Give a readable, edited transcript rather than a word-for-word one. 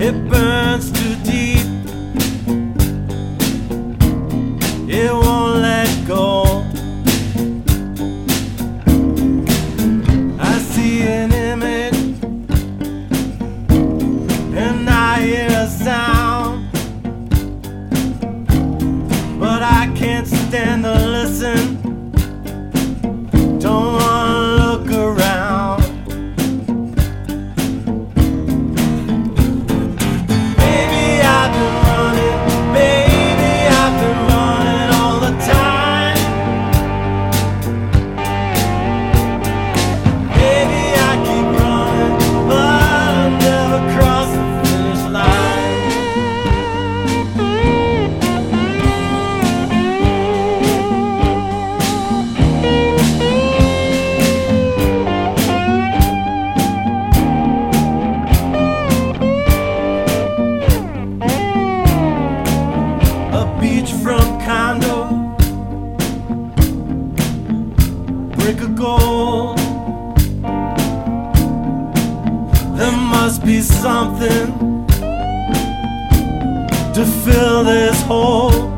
It burns too deep. It won't let go. I see an image and I hear a sound, but I can't stand to listen. Don't wanna look around. Baby, I've been running. Baby, I've been running all the time. Baby, I keep running, but I never cross the finish line. A beachfront condo, brick of gold. There must be something to fill this hole.